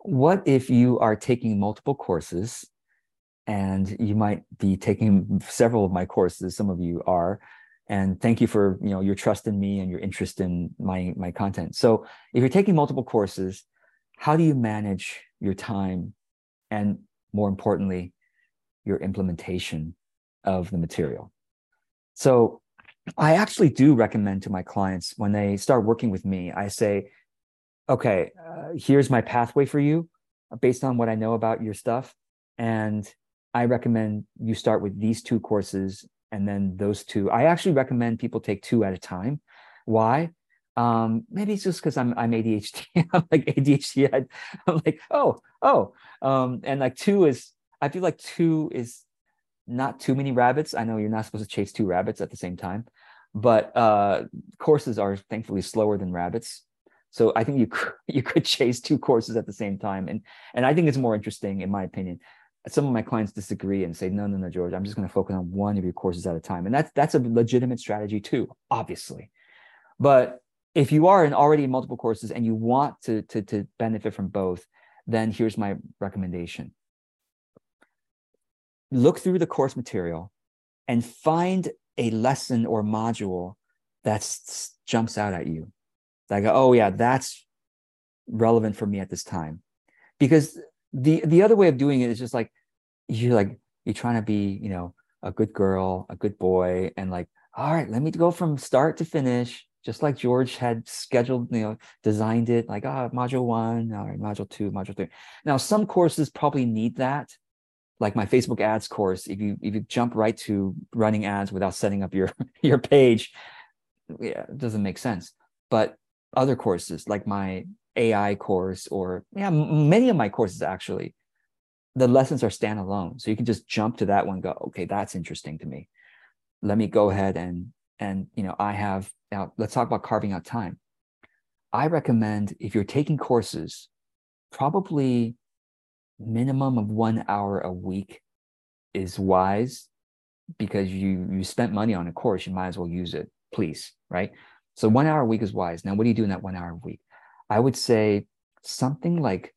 what if you are taking multiple courses, and you might be taking several of my courses, some of you are, and thank you for your trust in me and your interest in my content. So if you're taking multiple courses, how do you manage your time, and more importantly, your implementation of the material? So I actually do recommend to my clients, when they start working with me, I say, okay, here's my pathway for you based on what I know about your stuff. And I recommend you start with these two courses and then those two. I actually recommend people take two at a time. Why? Maybe it's just because I'm ADHD. I'm like ADHD. I'm like, and like two is, I feel like two is not too many rabbits. I know you're not supposed to chase two rabbits at the same time, but courses are thankfully slower than rabbits. So I think you could chase two courses at the same time, and I think it's more interesting, in my opinion. Some of my clients disagree and say, no, George, I'm just going to focus on one of your courses at a time, and that's a legitimate strategy too, obviously. But if you are already in multiple courses and you want to benefit from both, then here's my recommendation: look through the course material and find a lesson or module that jumps out at you. Like, oh yeah, that's relevant for me at this time. Because the other way of doing it is just like you're trying to be, a good girl, a good boy, and like, all right, let me go from start to finish, just like George had scheduled, designed it, like, module one, all right, module two, module three. Now, some courses probably need that, like my Facebook ads course. If you jump right to running ads without setting up your page, yeah, it doesn't make sense. But other courses like my AI course, or many of my courses actually, the lessons are standalone. So you can just jump to that one, go, okay, that's interesting to me. Let me go ahead and I have, now let's talk about carving out time. I recommend, if you're taking courses, probably minimum of 1 hour a week is wise, because you spent money on a course, you might as well use it, please, right? So 1 hour a week is wise. Now, what do you do in that 1 hour a week? I would say something like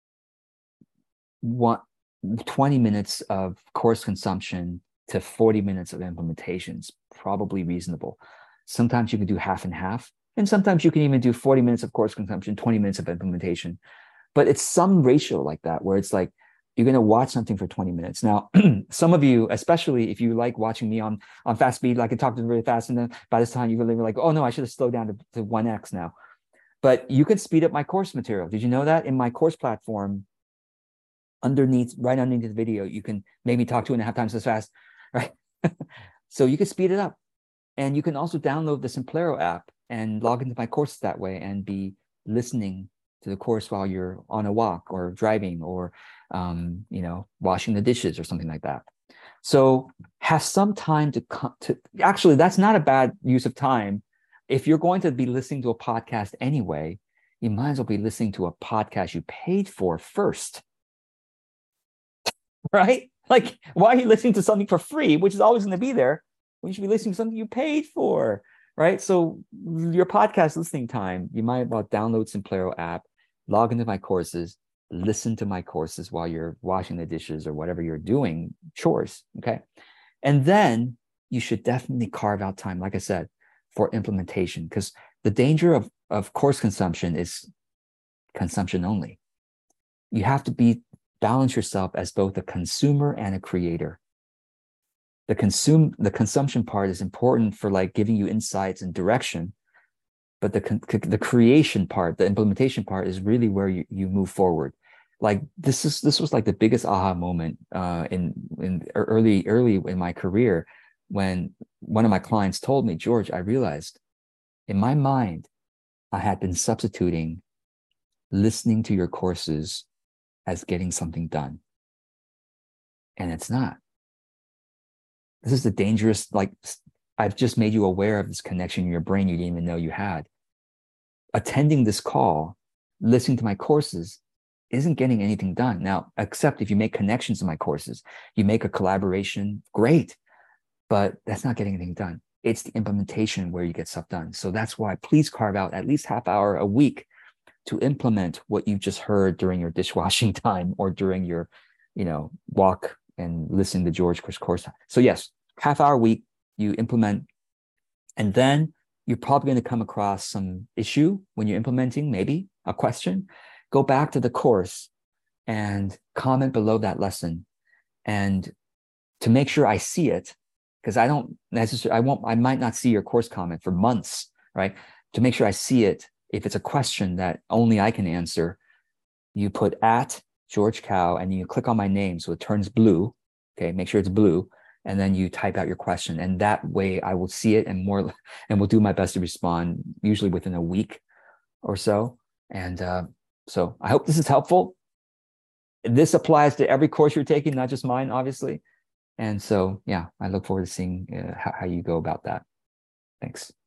20 minutes of course consumption to 40 minutes of implementation is probably reasonable. Sometimes you can do half and half, and sometimes you can even do 40 minutes of course consumption, 20 minutes of implementation. But it's some ratio like that, where it's like you're going to watch something for 20 minutes. Now, some of you, especially if you like watching me on fast speed, like I talk to really fast, and then by this time you're going to be like, oh no, I should have slowed down to 1x now. But you could speed up my course material. Did you know that? In my course platform, right underneath the video, you can maybe talk 2.5 times as fast, right? So you can speed it up. And you can also download the Simplero app and log into my courses that way and be listening to the course while you're on a walk or driving, or washing the dishes or something like that. So have some time to actually, that's not a bad use of time. If you're going to be listening to a podcast anyway, you might as well be listening to a podcast you paid for first, right? Like, why are you listening to something for free, which is always going to be there, when you should be listening to something you paid for, right? So your podcast listening time, you might well download Simplero app, log into my courses, listen to my courses while you're washing the dishes or whatever you're doing, chores, okay? And then you should definitely carve out time, like I said, for implementation, because the danger of course consumption is consumption only. You have to balance yourself as both a consumer and a creator. The consumption part is important for like giving you insights and direction, but the creation part, the implementation part, is really where you move forward. Like this was like the biggest aha moment in early in my career, when one of my clients told me, George, I realized in my mind I had been substituting listening to your courses as getting something done, and it's not. This is the dangerous, like, I've just made you aware of this connection in your brain you didn't even know you had. Attending this call, listening to my courses, isn't getting anything done. Now, except if you make connections in my courses, you make a collaboration, great, but that's not getting anything done. It's the implementation where you get stuff done. So that's why please carve out at least half hour a week to implement what you just heard during your dishwashing time or during your, walk and listen to George course. So yes, half-hour week, you implement, and then you're probably going to come across some issue when you're implementing, maybe a question. Go back to the course and comment below that lesson, and to make sure I see it, because I might not see your course comment for months, right? To make sure I see it, if it's a question that only I can answer, you put at George Kao and you click on my name so it turns blue. Okay, make sure it's blue, and then you type out your question, and that way I will see it and will do my best to respond, usually within a week or so. And so I hope this is helpful. This applies to every course you're taking, not just mine, obviously. And so, yeah, I look forward to seeing how you go about that. Thanks.